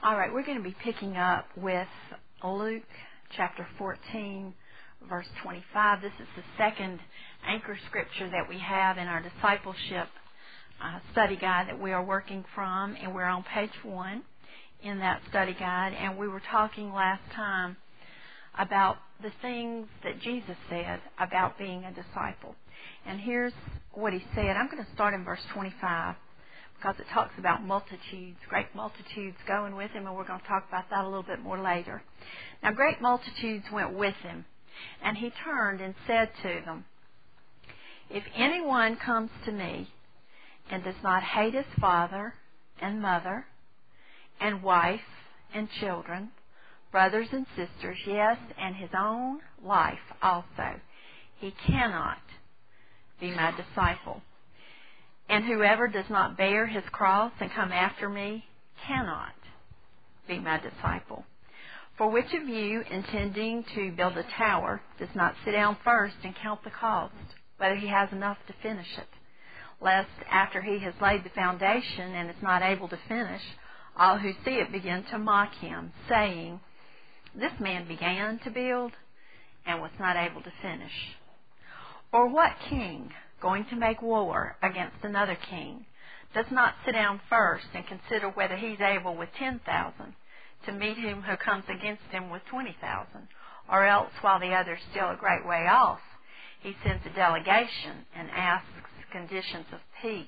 All right, we're going to be picking up with Luke chapter 14, verse 25. This is the second anchor scripture that we have in our discipleship study guide that we are working from, and we're on page 1 in that study guide. And we were talking last time about the things that Jesus said about being a disciple. And here's what he said. I'm going to start in verse 25 because it talks about multitudes, great multitudes going with him, and we're going to talk about that a little bit more later. Now, great multitudes went with him, and he turned and said to them, "If anyone comes to me and does not hate his father and mother and wife and children, brothers and sisters, yes, and his own life also, he cannot be my disciple. And whoever does not bear his cross and come after me cannot be my disciple. For which of you, intending to build a tower, does not sit down first and count the cost, whether he has enough to finish it, lest after he has laid the foundation and is not able to finish, all who see it begin to mock him, saying, 'This man began to build and was not able to finish.' Or what king, going to make war against another king, does not sit down first and consider whether he's able with 10,000 to meet him who comes against him with 20,000? Or else, while the other is still a great way off, he sends a delegation and asks conditions of peace.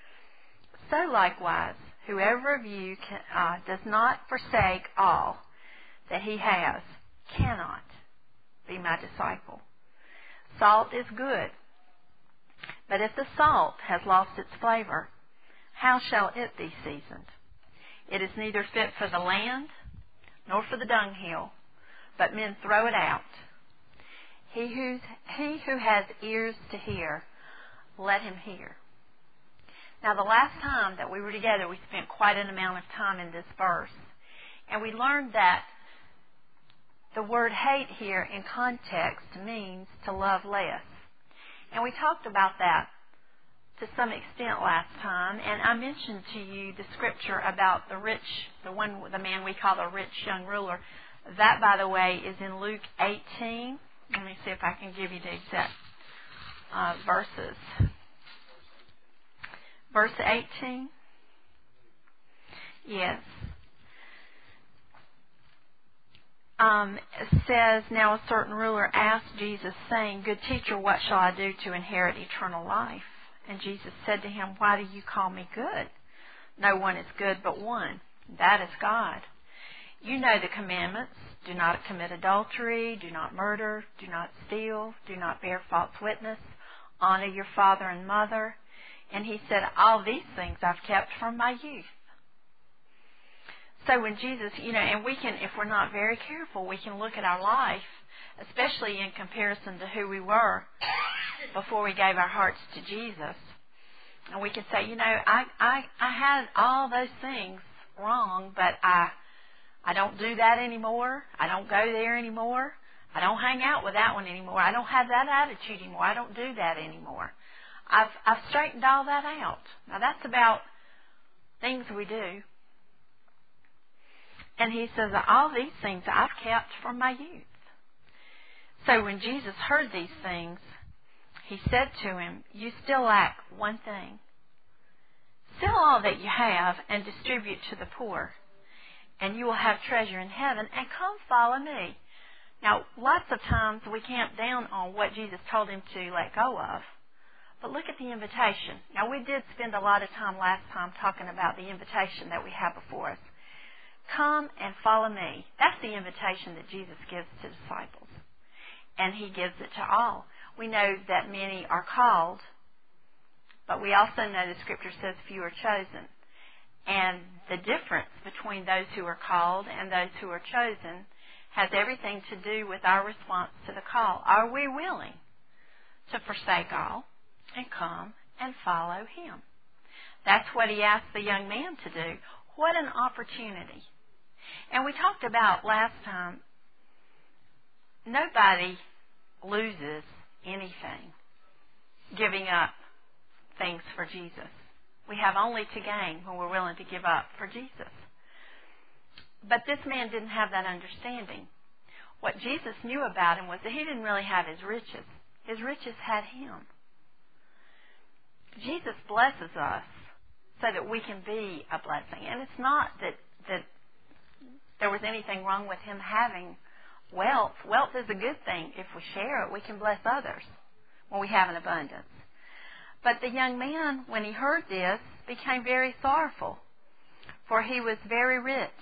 So likewise, whoever of you does not forsake all that he has cannot be my disciple. Salt is good, but if the salt has lost its flavor, how shall it be seasoned? It is neither fit for the land nor for the dunghill, but men throw it out. He who has ears to hear, let him hear." Now, the last time that we were together, we spent quite an amount of time in this verse, and we learned that the word hate here in context means to love less. And we talked about that to some extent last time, and I mentioned to you the scripture about the man we call the rich young ruler. That, by the way, is in Luke 18. Let me see if I can give you the exact verses. Verse 18. Yes. It says, "Now a certain ruler asked Jesus, saying, 'Good teacher, what shall I do to inherit eternal life?' And Jesus said to him, 'Why do you call me good? No one is good but one, that is God. You know the commandments. Do not commit adultery, do not murder, do not steal, do not bear false witness, honor your father and mother.' And he said, 'All these things I've kept from my youth.'" So when Jesus, and we can, if we're not very careful, we can look at our life, especially in comparison to who we were before we gave our hearts to Jesus. And we can say, I had all those things wrong, but I don't do that anymore. I don't go there anymore. I don't hang out with that one anymore. I don't have that attitude anymore. I don't do that anymore. I've straightened all that out. Now that's about things we do. And he says, "All these things I've kept from my youth." So when Jesus heard these things, he said to him, "You still lack one thing. Sell all that you have and distribute to the poor, and you will have treasure in heaven, and come follow me." Now, lots of times we camp down on what Jesus told him to let go of. But look at the invitation. Now, we did spend a lot of time last time talking about the invitation that we have before us. Come and follow me. That's the invitation that Jesus gives to disciples. And he gives it to all. We know that many are called, but we also know the scripture says few are chosen. And the difference between those who are called and those who are chosen has everything to do with our response to the call. Are we willing to forsake all and come and follow him? That's what he asked the young man to do. What an opportunity. And we talked about last time, nobody loses anything giving up things for Jesus. We have only to gain when we're willing to give up for Jesus. But this man didn't have that understanding. What Jesus knew about him was that he didn't really have his riches. His riches had him. Jesus blesses us so that we can be a blessing. And it's not that there was anything wrong with him having wealth. Wealth is a good thing. If we share it, we can bless others when we have an abundance. But the young man, when he heard this, became very sorrowful, for he was very rich.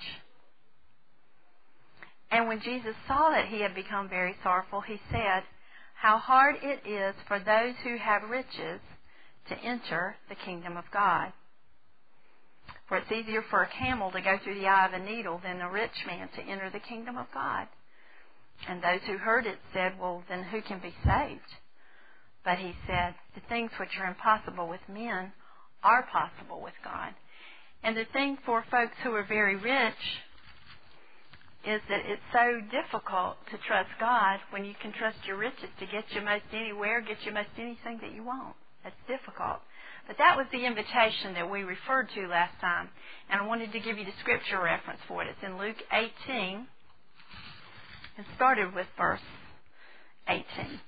And when Jesus saw that he had become very sorrowful, he said, "How hard it is for those who have riches to enter the kingdom of God. For it's easier for a camel to go through the eye of a needle than a rich man to enter the kingdom of God." And those who heard it said, "Well, then who can be saved?" But he said, "The things which are impossible with men are possible with God." And the thing for folks who are very rich is that it's so difficult to trust God when you can trust your riches to get you most anywhere, get you most anything that you want. It's difficult. But that was the invitation that we referred to last time. And I wanted to give you the scripture reference for it. It's in Luke 18. And started with verse 18.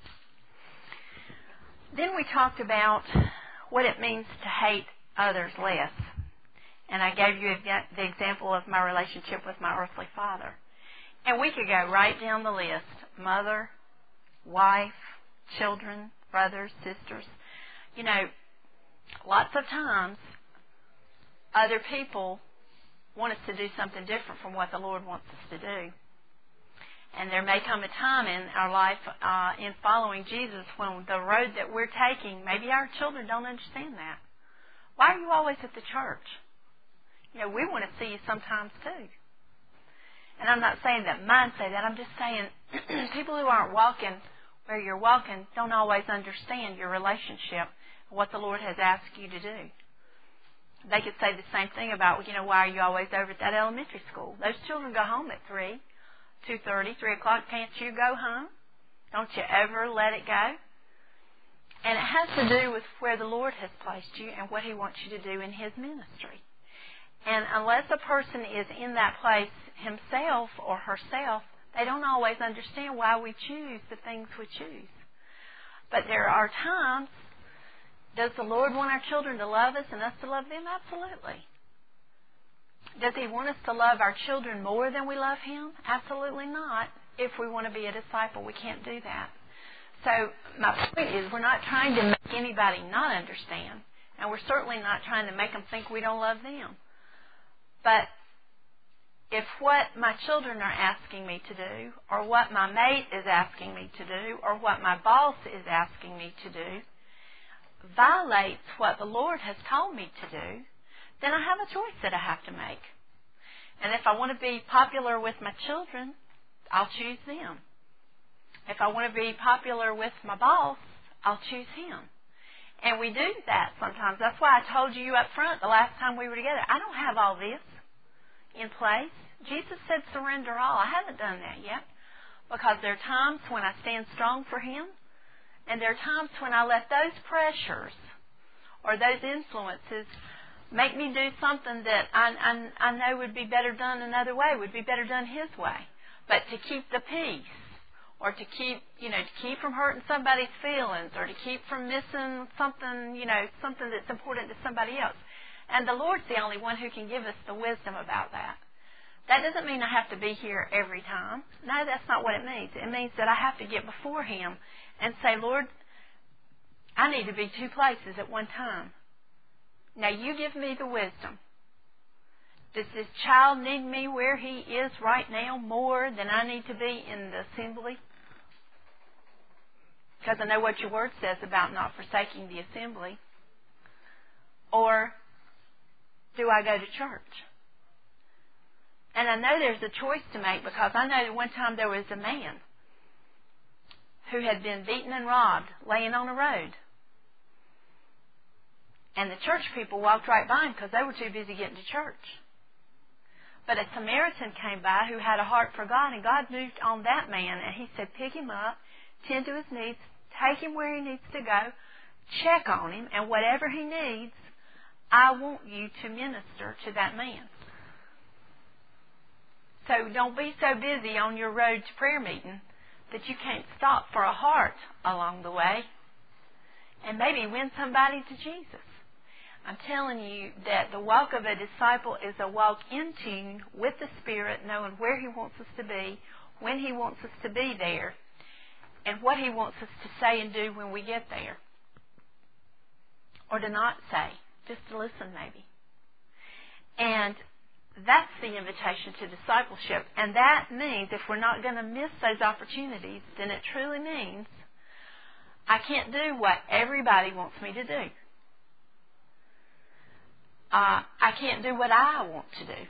Then we talked about what it means to hate others less. And I gave you the example of my relationship with my earthly father. And we could go right down the list. Mother, wife, children, brothers, sisters. You know, lots of times other people want us to do something different from what the Lord wants us to do. And there may come a time in our life in following Jesus when the road that we're taking, maybe our children don't understand that. Why are you always at the church? You know, we want to see you sometimes too. And I'm not saying that mine say that. I'm just saying people who aren't walking where you're walking don't always understand your relationship, what the Lord has asked you to do. They could say the same thing about, you know, why are you always over at that elementary school? Those children go home at 3, 2:30, 3 o'clock. Can't you go home? Don't you ever let it go? And it has to do with where the Lord has placed you and what He wants you to do in His ministry. And unless a person is in that place himself or herself, they don't always understand why we choose the things we choose. But there are times, does the Lord want our children to love us and us to love them? Absolutely. Does He want us to love our children more than we love Him? Absolutely not. If we want to be a disciple, we can't do that. So my point is, we're not trying to make anybody not understand, and we're certainly not trying to make them think we don't love them. But if what my children are asking me to do, or what my mate is asking me to do, or what my boss is asking me to do, violates what the Lord has told me to do, then I have a choice that I have to make. And if I want to be popular with my children, I'll choose them. If I want to be popular with my boss, I'll choose him. And we do that sometimes. That's why I told you up front the last time we were together, I don't have all this in place. Jesus said surrender all. I haven't done that yet. Because there are times when I stand strong for Him, and there are times when I let those pressures or those influences make me do something that I know would be better done another way, would be better done His way. But to keep the peace, or to keep, to keep from hurting somebody's feelings, or to keep from missing something, something that's important to somebody else. And the Lord's the only one who can give us the wisdom about that. That doesn't mean I have to be here every time. No, that's not what it means. It means that I have to get before Him and say, Lord, I need to be 2 places at one time. Now you give me the wisdom. Does this child need me where he is right now more than I need to be in the assembly? Because I know what your word says about not forsaking the assembly. Or do I go to church? And I know there's a choice to make, because I know that one time there was a man who had been beaten and robbed, laying on a road. And the church people walked right by him because they were too busy getting to church. But a Samaritan came by who had a heart for God, and God moved on that man, and He said, pick him up, tend to his needs, take him where he needs to go, check on him, and whatever he needs, I want you to minister to that man. So don't be so busy on your road to prayer meeting that you can't stop for a heart along the way and maybe win somebody to Jesus. I'm telling you that the walk of a disciple is a walk in tune with the Spirit, knowing where He wants us to be, when He wants us to be there, and what He wants us to say and do when we get there. Or to not say, just to listen maybe. And that's the invitation to discipleship. And that means if we're not going to miss those opportunities, then it truly means I can't do what everybody wants me to do. I can't do what I want to do.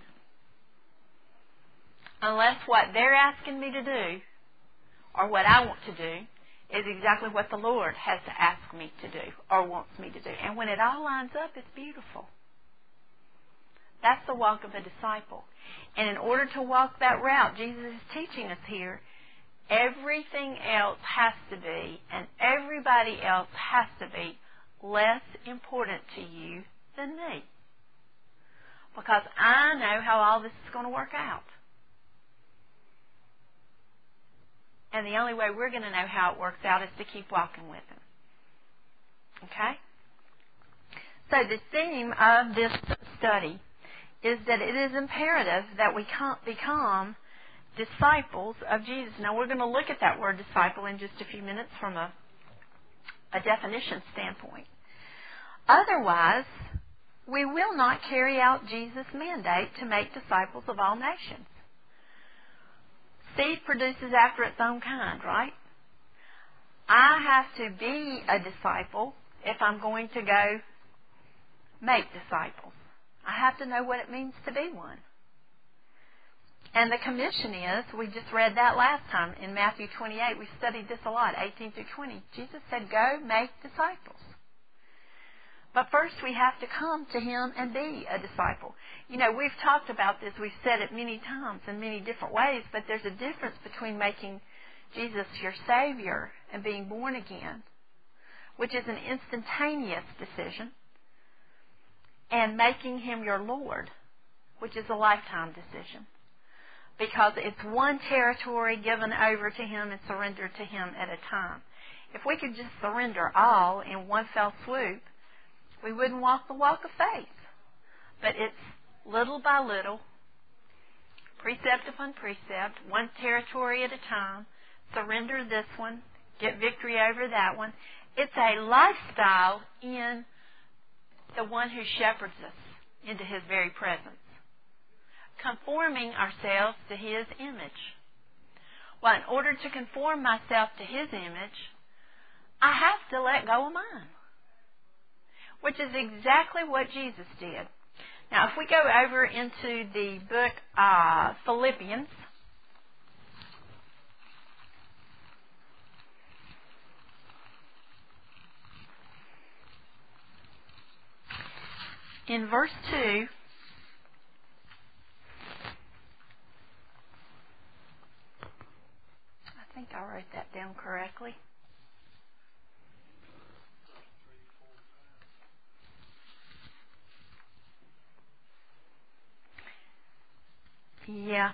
Unless what they're asking me to do, or what I want to do, is exactly what the Lord has to ask me to do, or wants me to do. And when it all lines up, it's beautiful. That's the walk of a disciple. And in order to walk that route, Jesus is teaching us here, everything else has to be, and everybody else has to be, less important to you than me. Because I know how all this is going to work out. And the only way we're going to know how it works out is to keep walking with Him. Okay? So the theme of this study is that it is imperative that we become disciples of Jesus. Now we're going to look at that word disciple in just a few minutes from a definition standpoint. Otherwise, we will not carry out Jesus' mandate to make disciples of all nations. Seed produces after its own kind, right? I have to be a disciple if I'm going to go make disciples. I have to know what it means to be one. And the commission is, we just read that last time in Matthew 28. We studied this a lot, 18 through 20. Jesus said, go make disciples. But first we have to come to Him and be a disciple. You know, we've talked about this. We've said it many times in many different ways, but there's a difference between making Jesus your Savior and being born again, which is an instantaneous decision, and making Him your Lord, which is a lifetime decision. Because it's one territory given over to Him and surrendered to Him at a time. If we could just surrender all in one fell swoop, we wouldn't walk the walk of faith. But it's little by little, precept upon precept, one territory at a time, surrender this one, get victory over that one. It's a lifestyle in the one who shepherds us into His very presence, conforming ourselves to His image. Well, in order to conform myself to His image, I have to let go of mine, which is exactly what Jesus did. Now, if we go over into the book Philippians, in verse 2, I think I wrote that down correctly. Yeah.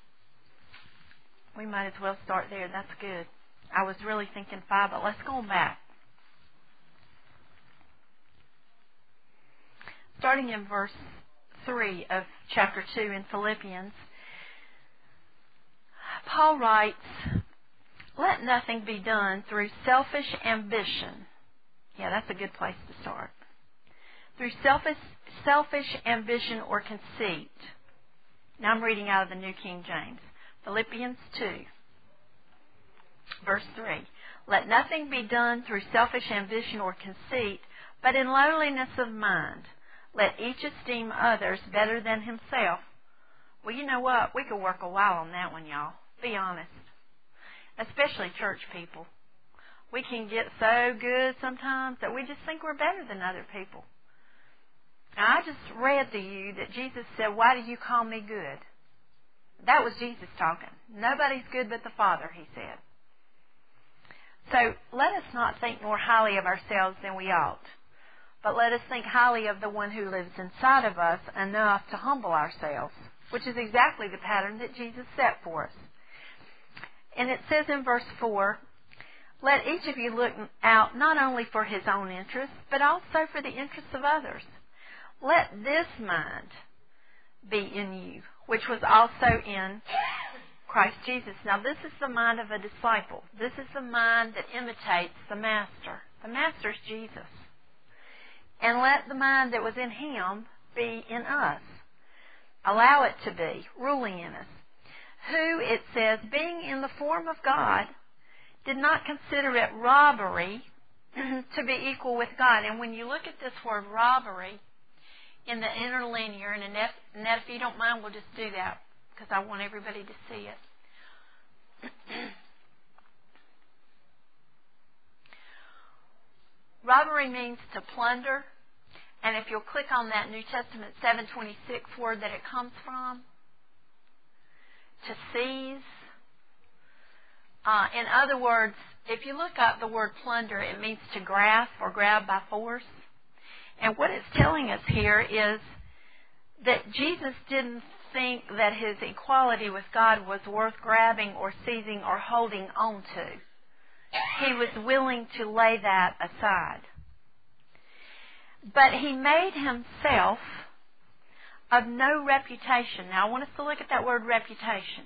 We might as well start there. That's good. I was really thinking 5, but let's go back. Starting in verse 3 of chapter 2 in Philippians, Paul writes, let nothing be done through selfish ambition. Yeah, that's a good place to start. Through selfish ambition or conceit. Now I'm reading out of the New King James. Philippians 2, verse 3. Let nothing be done through selfish ambition or conceit, but in lowliness of mind. Let each esteem others better than himself. Well, you know what? We could work a while on that one, y'all. Be honest. Especially church people. We can get so good sometimes that we just think we're better than other people. Now, I just read to you that Jesus said, why do you call me good? That was Jesus talking. Nobody's good but the Father, He said. So let us not think more highly of ourselves than we ought, but let us think highly of the one who lives inside of us enough to humble ourselves, which is exactly the pattern that Jesus set for us. And it says in verse 4, let each of you look out not only for his own interests, but also for the interests of others. Let this mind be in you, which was also in Christ Jesus. Now, this is the mind of a disciple. This is the mind that imitates the Master. The Master's Jesus. And let the mind that was in him be in us. Allow it to be, ruling in us. Who, it says, being in the form of God, did not consider it robbery to be equal with God. And when you look at this word robbery in the interlinear, and Annette, if you don't mind, we'll just do that because I want everybody to see it. Robbery means to plunder. And if you'll click on that New Testament 726 word that it comes from, to seize. In other words, if you look up the word plunder, it means to grasp or grab by force. And what it's telling us here is that Jesus didn't think that his equality with God was worth grabbing or seizing or holding on to. He was willing to lay that aside. But he made himself of no reputation. Now, I want us to look at that word reputation.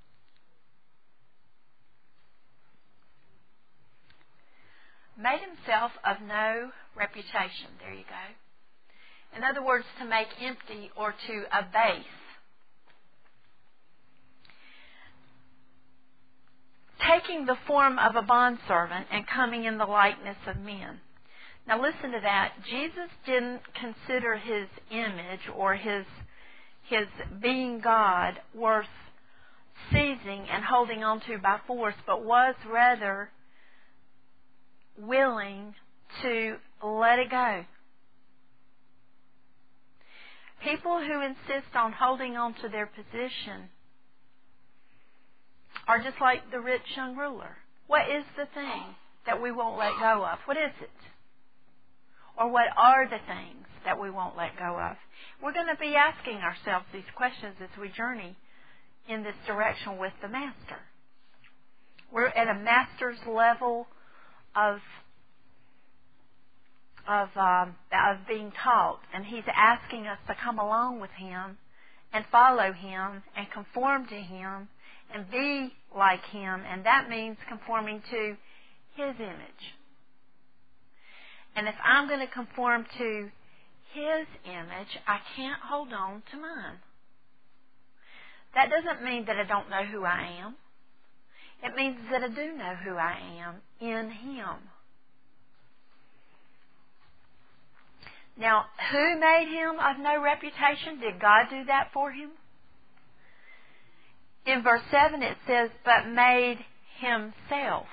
Made himself of no reputation. There you go. In other words, to make empty or to abase. Taking the form of a bondservant and coming in the likeness of men. Now listen to that. Jesus didn't consider his image or his being God worth seizing and holding on to by force, but was rather willing to let it go. People who insist on holding on to their position are just like the rich young ruler. What is the thing that we won't let go of? What is it? Or what are the things that we won't let go of? We're going to be asking ourselves these questions as we journey in this direction with the Master. We're at a Master's level of being taught, and he's asking us to come along with him and follow him and conform to him and be like him, and that means conforming to his image. And if I'm going to conform to his image, I can't hold on to mine. That doesn't mean that I don't know who I am. It means that I do know who I am in him. Now, who made him of no reputation? Did God do that for him? In verse 7 it says, but made himself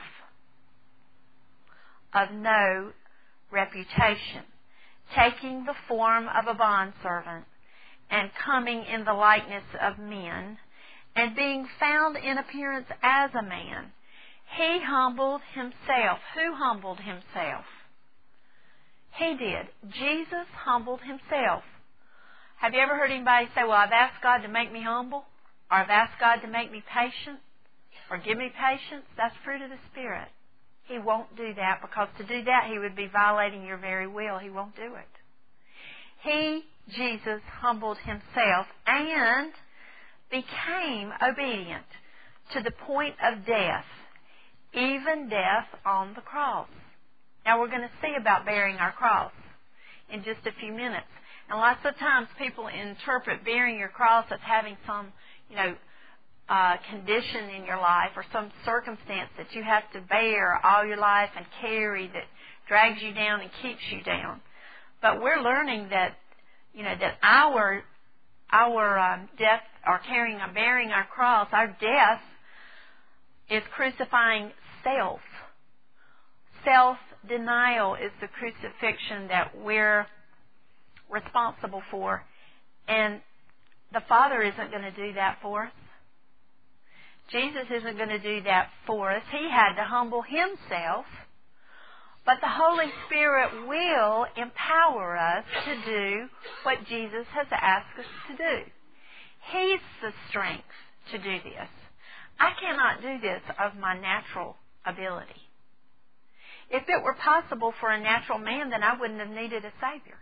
of no reputation, taking the form of a bondservant and coming in the likeness of men, and being found in appearance as a man, he humbled himself. Who humbled himself? He did. Jesus humbled himself. Have you ever heard anybody say, well, I've asked God to make me humble, or I've asked God to make me patient, or give me patience? That's fruit of the Spirit. He won't do that, because to do that, he would be violating your very will. He won't do it. He, Jesus, humbled himself and became obedient to the point of death, even death on the cross. Now, we're going to see about bearing our cross in just a few minutes. And lots of times people interpret bearing your cross as having some, condition in your life or some circumstance that you have to bear all your life and carry that drags you down and keeps you down. But we're learning that, that our death or bearing our cross, our death is crucifying self. Self-denial is the crucifixion that we're responsible for. And the Father isn't going to do that for us. Jesus isn't going to do that for us. He had to humble himself But the Holy Spirit will empower us to do what Jesus has asked us to do. He's the strength to do this. I cannot do this of my natural ability. If it were possible for a natural man, then I wouldn't have needed a Savior.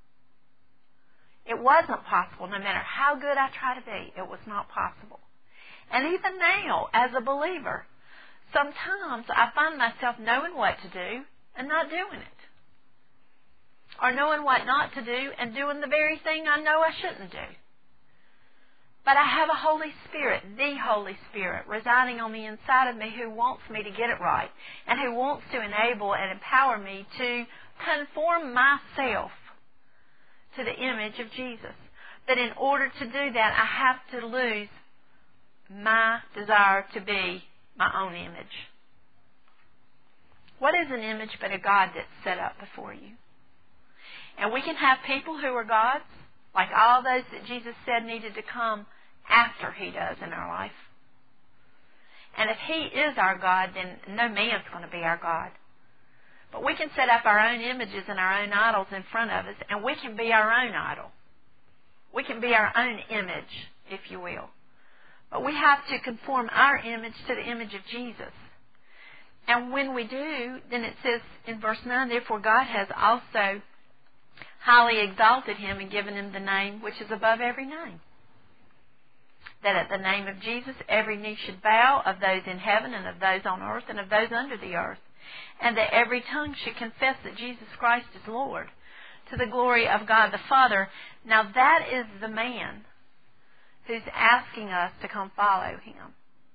It wasn't possible. No matter how good I try to be, it was not possible. And even now, as a believer, sometimes I find myself knowing what to do and not doing it. Or knowing what not to do and doing the very thing I know I shouldn't do. But I have a Holy Spirit, the Holy Spirit, residing on the inside of me who wants me to get it right and who wants to enable and empower me to conform myself to the image of Jesus. But in order to do that, I have to lose my desire to be my own image. What is an image but a God that's set up before you? And we can have people who are gods, like all those that Jesus said needed to come after He does in our life. And if He is our God, then no man's going to be our God. But we can set up our own images and our own idols in front of us, and we can be our own idol. We can be our own image, if you will. But we have to conform our image to the image of Jesus. And when we do, then it says in verse 9, therefore God has also highly exalted Him and given Him the name which is above every name. That at the name of Jesus every knee should bow, of those in heaven and of those on earth and of those under the earth. And that every tongue should confess that Jesus Christ is Lord, to the glory of God the Father. Now that is the man who's asking us to come follow Him.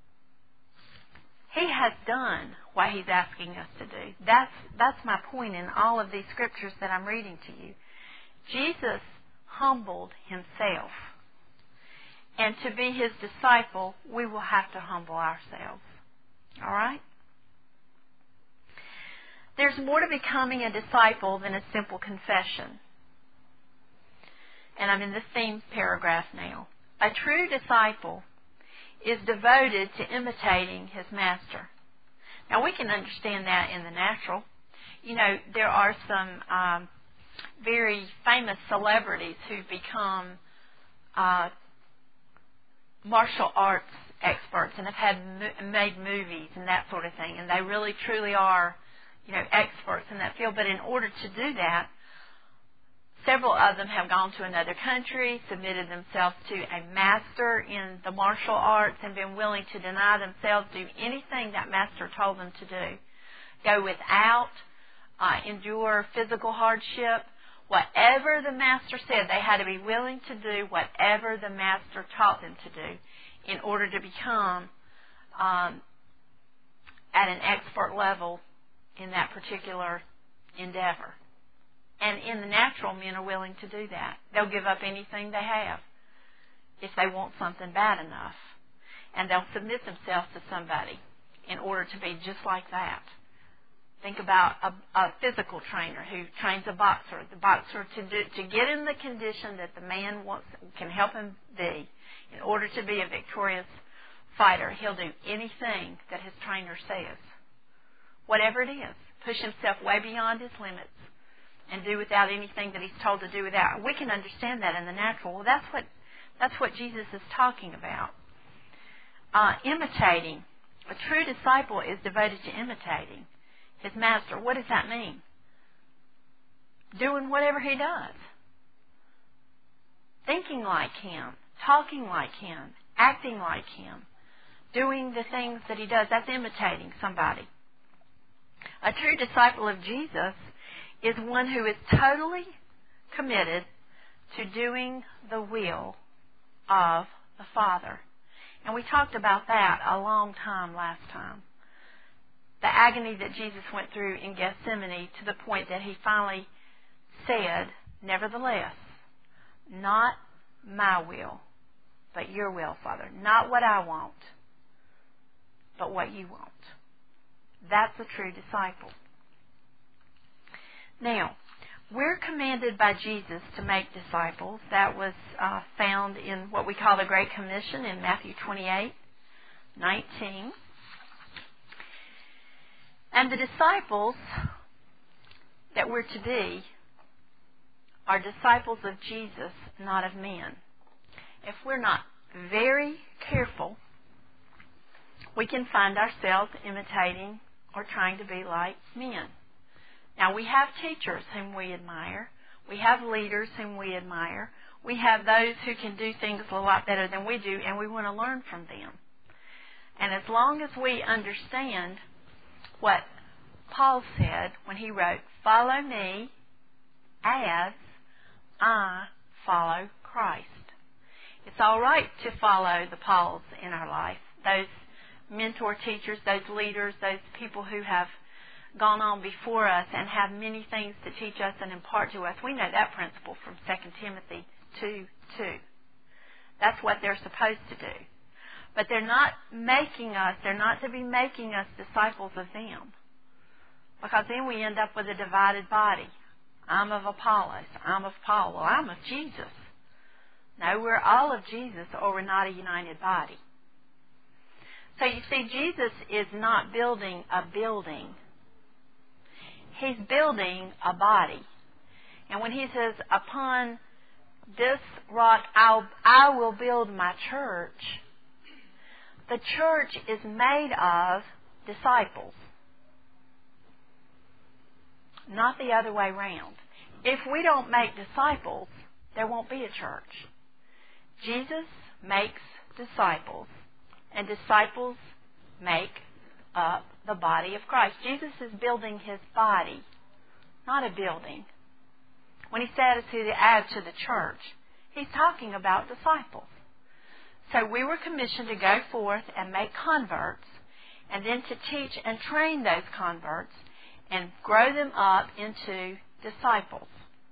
He has done what He's asking us to do. That's my point in all of these scriptures that I'm reading to you. Jesus humbled Himself. And to be His disciple, we will have to humble ourselves. All right? There's more to becoming a disciple than a simple confession. And I'm in the same paragraph now. A true disciple is devoted to imitating his master. Now, we can understand that in the natural. You know, there are some very famous celebrities who've become martial arts experts and have made movies and that sort of thing. And they really, truly are, experts in that field. But in order to do that, several of them have gone to another country, submitted themselves to a master in the martial arts, and been willing to deny themselves, do anything that master told them to do. Go without, endure physical hardship. Whatever the master said, they had to be willing to do whatever the master taught them to do in order to become at an expert level in that particular endeavor. And in the natural, men are willing to do that. They'll give up anything they have if they want something bad enough. And they'll submit themselves to somebody in order to be just like that. Think about a physical trainer who trains a boxer. The boxer, to get in the condition that the man can help him be, in order to be a victorious fighter, he'll do anything that his trainer says. Whatever it is. Push himself way beyond his limits and do without anything that he's told to do without. We can understand that in the natural. Well, that's what Jesus is talking about. Imitating. A true disciple is devoted to imitating his master. What does that mean? Doing whatever he does. Thinking like him. Talking like him. Acting like him. Doing the things that he does. That's imitating somebody. A true disciple of Jesus is one who is totally committed to doing the will of the Father. And we talked about that a long time last time. The agony that Jesus went through in Gethsemane, to the point that He finally said, nevertheless, not my will, but your will, Father. Not what I want, but what you want. That's a true disciple. Now, we're commanded by Jesus to make disciples. That was found in what we call the Great Commission in Matthew 28:19. And the disciples that we're to be are disciples of Jesus, not of men. If we're not very careful, we can find ourselves imitating or trying to be like men. Now, we have teachers whom we admire. We have leaders whom we admire. We have those who can do things a lot better than we do, and we want to learn from them. And as long as we understand what Paul said when he wrote, "Follow me as I follow Christ." It's all right to follow the Pauls in our life, those mentor teachers, those leaders, those people who have gone on before us and have many things to teach us and impart to us. We know that principle from 2 Timothy 2:2. That's what they're supposed to do. But they're not to be making us disciples of them. Because then we end up with a divided body. I'm of Apollos. I'm of Paul. Well, I'm of Jesus. No, we're all of Jesus, or we're not a united body. So you see, Jesus is not building a building. He's building a body. And when he says, "Upon this rock I will build my church," the church is made of disciples. Not the other way around. If we don't make disciples, there won't be a church. Jesus makes disciples, and disciples make up the body of Christ. Jesus is building his body, not a building. When he said to add to the church, he's talking about disciples. So we were commissioned to go forth and make converts, and then to teach and train those converts and grow them up into disciples.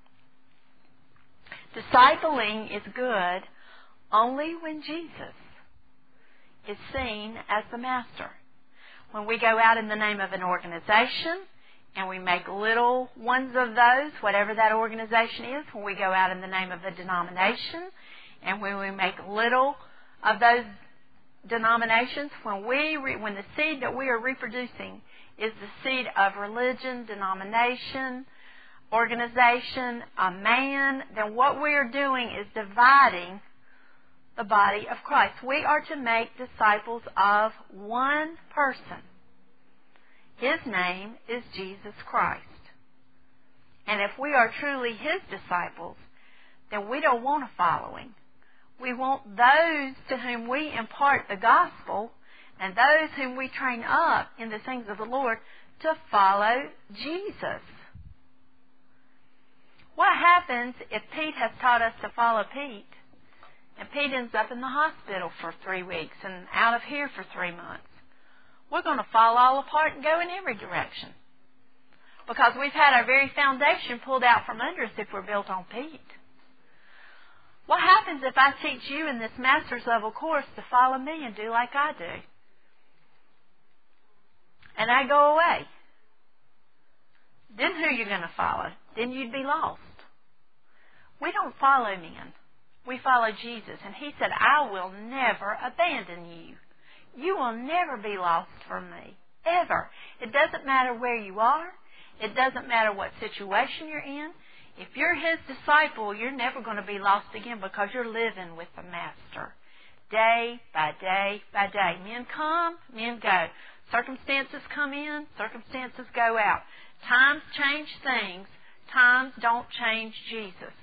Discipling is good only when Jesus is seen as the master. When we go out in the name of an organization and we make little ones of those, whatever that organization is, when we go out in the name of a denomination and when we make little of those denominations, when the seed that we are reproducing is the seed of religion, denomination, organization, a man, then what we are doing is dividing the body of Christ. We are to make disciples of one person. His name is Jesus Christ. And if we are truly his disciples, then we don't want a following. We want those to whom we impart the gospel and those whom we train up in the things of the Lord to follow Jesus. What happens if Pete has taught us to follow Pete, and Pete ends up in the hospital for 3 weeks and out of here for 3 months? We're going to fall all apart and go in every direction, because we've had our very foundation pulled out from under us if we're built on Pete. What happens if I teach you in this master's level course to follow me and do like I do, and I go away? Then who are you going to follow? Then you'd be lost. We don't follow men. We follow Jesus. And he said, "I will never abandon you. You will never be lost from me. Ever." It doesn't matter where you are. It doesn't matter what situation you're in. If you're his disciple, you're never going to be lost again, because you're living with the master. Day by day by day. Men come, men go. Circumstances come in, circumstances go out. Times change things. Times don't change Jesus.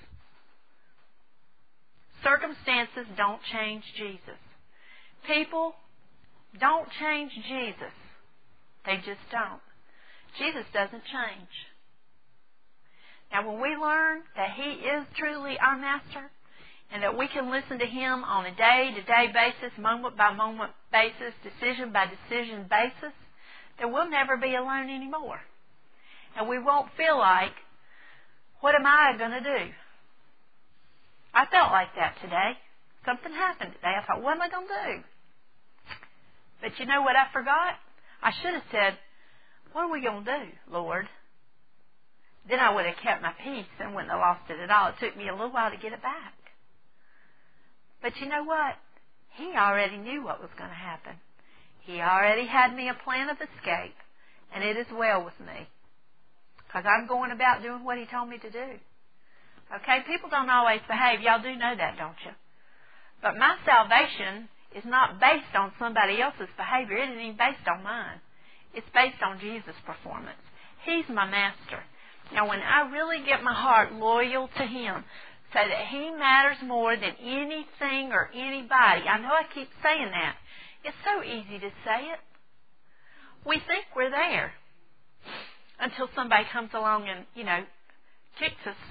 Circumstances don't change Jesus. People don't change Jesus. They just don't. Jesus doesn't change. Now, when we learn that he is truly our master, and that we can listen to him on a day-to-day basis, moment-by-moment basis, decision-by-decision basis, then we'll never be alone anymore. And we won't feel like, what am I going to do? I felt like that today. Something happened today. I thought, what am I going to do? But you know what I forgot? I should have said, what are we going to do, Lord? Then I would have kept my peace and wouldn't have lost it at all. It took me a little while to get it back. But you know what? He already knew what was going to happen. He already had me a plan of escape, and it is well with me. because I'm going about doing what He told me to do. Okay? People don't always behave. Y'all do know that, don't you? But my salvation is not based on somebody else's behavior. It isn't even based on mine. It's based on Jesus' performance. He's my master. Now, when I really get my heart loyal to Him, so that He matters more than anything or anybody. I know I keep saying that. It's so easy to say it. We think we're there until somebody comes along and, kicks us.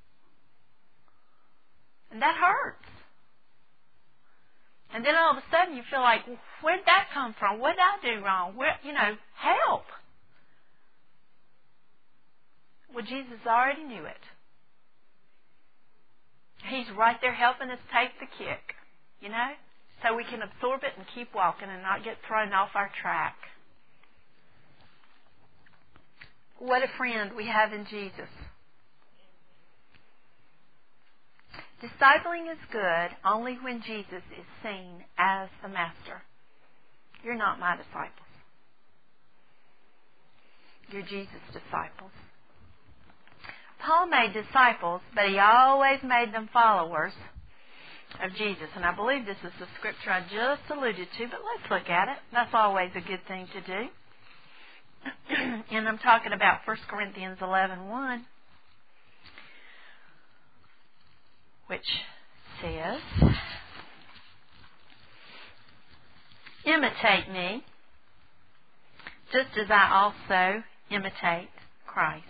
And that hurts. And then all of a sudden you feel like, well, where did that come from? What did I do wrong? Help. Well, Jesus already knew it. He's right there helping us take the kick, so we can absorb it and keep walking and not get thrown off our track. What a friend we have in Jesus. Discipling is good only when Jesus is seen as the master. You're not my disciples. You're Jesus' disciples. Paul made disciples, but he always made them followers of Jesus. And I believe this is the scripture I just alluded to, but let's look at it. That's always a good thing to do. And I'm talking about 1 Corinthians 11:1, which says, imitate me, just as I also imitate Christ.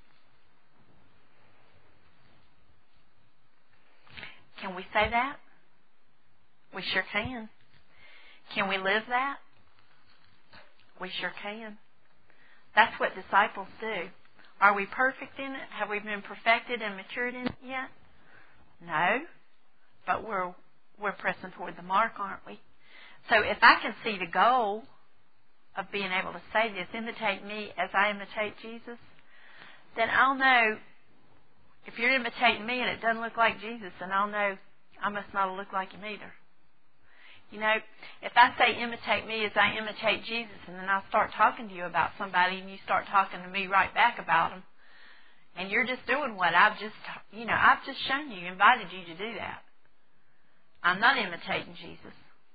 Can we say that? We sure can. Can we live that? We sure can. That's what disciples do. Are we perfect in it? Have we been perfected and matured in it yet? No. But we're pressing toward the mark, aren't we? So if I can see the goal of being able to say this, imitate me as I imitate Jesus, then I'll know. If you're imitating me and it doesn't look like Jesus, then I'll know I must not look like Him either. If I say imitate me as I imitate Jesus, and then I start talking to you about somebody and you start talking to me right back about them, and you're just doing what I've just shown you, invited you to do that. I'm not imitating Jesus.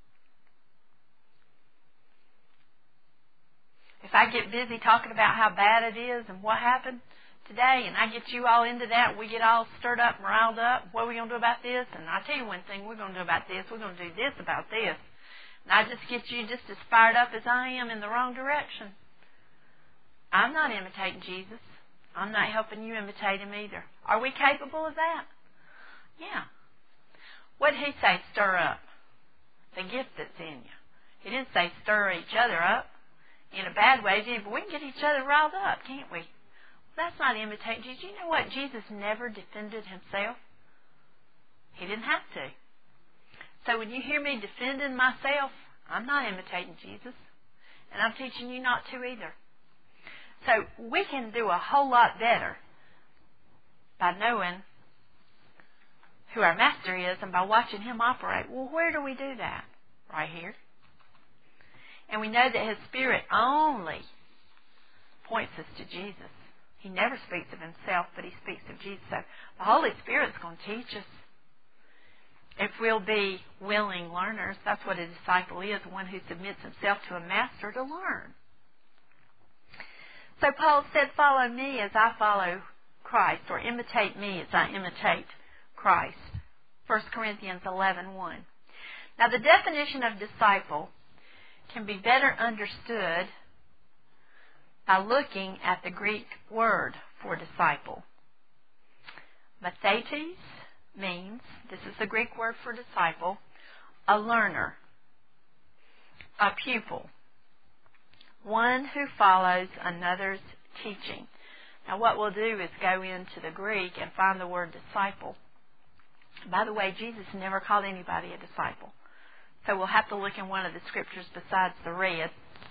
If I get busy talking about how bad it is and what happened today, and I get you all into that, we get all stirred up and riled up, what are we going to do about this? And I tell you one thing we're going to do about this, we're going to do this about this. And I just get you just as fired up as I am in the wrong direction. I'm not imitating Jesus. I'm not helping you imitate Him either. Are we capable of that? Yeah. What did He say, stir up? The gift that's in you. He didn't say stir each other up in a bad way, did He? But we can get each other riled up, can't we? That's not imitating Jesus. You know what? Jesus never defended Himself. He didn't have to. So when you hear me defending myself, I'm not imitating Jesus. And I'm teaching you not to either. So we can do a whole lot better by knowing who our Master is and by watching Him operate. Well, where do we do that? Right here. And we know that His Spirit only points us to Jesus. He never speaks of Himself, but He speaks of Jesus. So the Holy Spirit's going to teach us. If we'll be willing learners, that's what a disciple is, one who submits himself to a master to learn. So Paul said, follow me as I follow Christ, or imitate me as I imitate Christ. 1 Corinthians 11:1. Now the definition of disciple can be better understood by looking at the Greek word for disciple. Mathetes means, this is the Greek word for disciple, a learner, a pupil, one who follows another's teaching. Now what we'll do is go into the Greek and find the word disciple. By the way, Jesus never called anybody a disciple. So we'll have to look in one of the scriptures besides the red.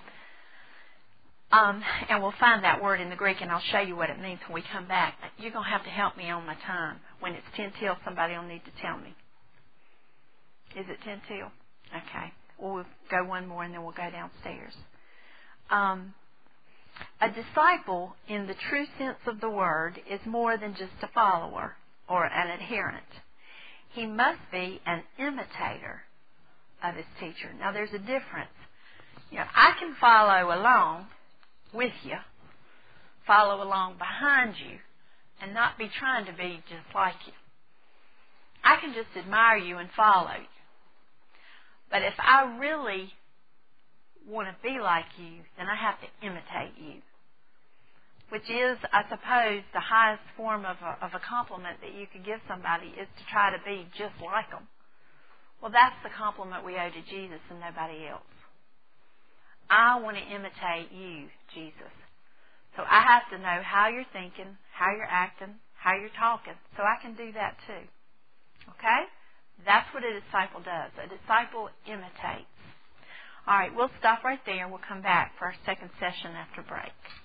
And we'll find that word in the Greek, and I'll show you what it means when we come back. You're going to have to help me on my time. When it's 10 till, somebody will need to tell me. Is it 10 till? Okay. Well, we'll go one more, and then we'll go downstairs. A disciple, in the true sense of the word, is more than just a follower or an adherent. He must be an imitator of his teacher. Now, there's a difference. I can follow along with you, follow along behind you, and not be trying to be just like you. I can just admire you and follow you. But if I really want to be like you, then I have to imitate you, which is, I suppose, the highest form of a compliment that you could give somebody is to try to be just like them. Well, that's the compliment we owe to Jesus and nobody else. I want to imitate you, Jesus. So I have to know how you're thinking, how you're acting, how you're talking, so I can do that too. Okay? That's what a disciple does. A disciple imitates. All right, we'll stop right there and we'll come back for our second session after break.